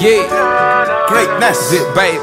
Yeah, greatness, it, baby.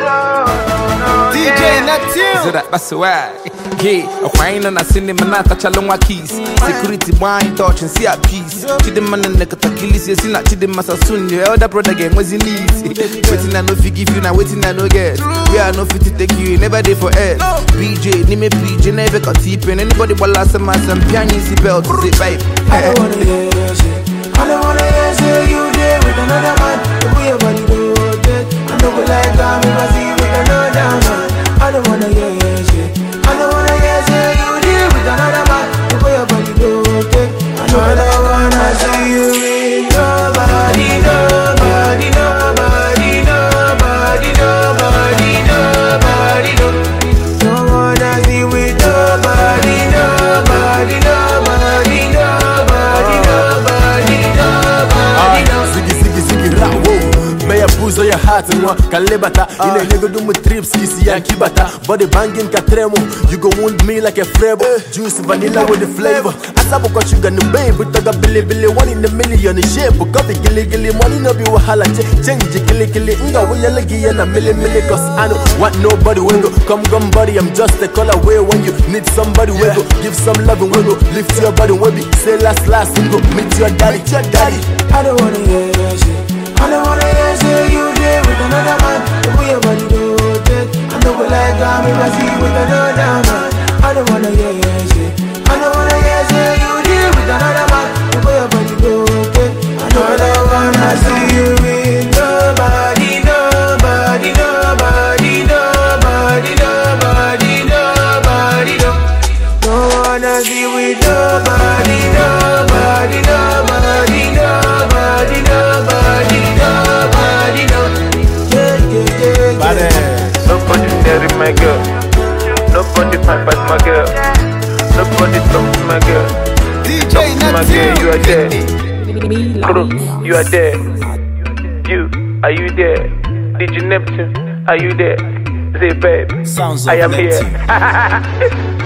DJ Neptune. That's why. Yeah, a fine and a cinema, not touch along my keys. Security wine, touch and see a piece. Chidman and Nekakilis, you see not Chidimas soon. Your other brother game was in easy. Waiting, I know if you give you now, waiting, I know get. We are no fit to take you, never day for air. BJ, Nime PJ, never got deep in anybody but last time, some piano, see belt, say, babe. I don't wanna hear your shit. I don't wanna hear you there with another man. The way your body do it, I know we like that, we must see with another man. I don't wanna hear your shit. I don't wanna hear you there with another man. The way your body do it, I know I don't wanna see you with nobody, nobody, nobody, nobody, nobody, nobody, don't wanna see with nobody, nobody, nobody, nobody, nobody, nobody. Ziggy, rawo. May I booze on your heart and one calibata. In a nigga do my trips, kissy and kibata. Body banging catremo. You go wound me like a frebo. Juice vanilla with the flavor. Asabo got sugar no babe. But I got Billy 1 in a million. Shape. But coffee gilly money no be wahala. Change killy. Nga we yalagi and a milli. Cause I know what nobody will go. Come buddy, I'm just a call away when you need somebody will go. Give some love and will go. Lift your body when we say last and go. Meet your daddy. I don't wanna hear that shit. I don't wanna hear you there with another man. The way your body do it, I know we like that, we must see with another man. I don't wanna hear shit. I don't wanna hear you there with another man. The way your body do it, I know I don't wanna see you with nobody, nobody, nobody, nobody, nobody, nobody, don't wanna see you with nobody, nobody, nobody, nobody, nobody. Nobody staring my girl. Nobody fight past my girl. Nobody talk to my girl. DJ Neptune, you are there. Neptune. You are there. You, are you there? DJ Neptune, are you there? Say babe, Sounds I am Neptune. here.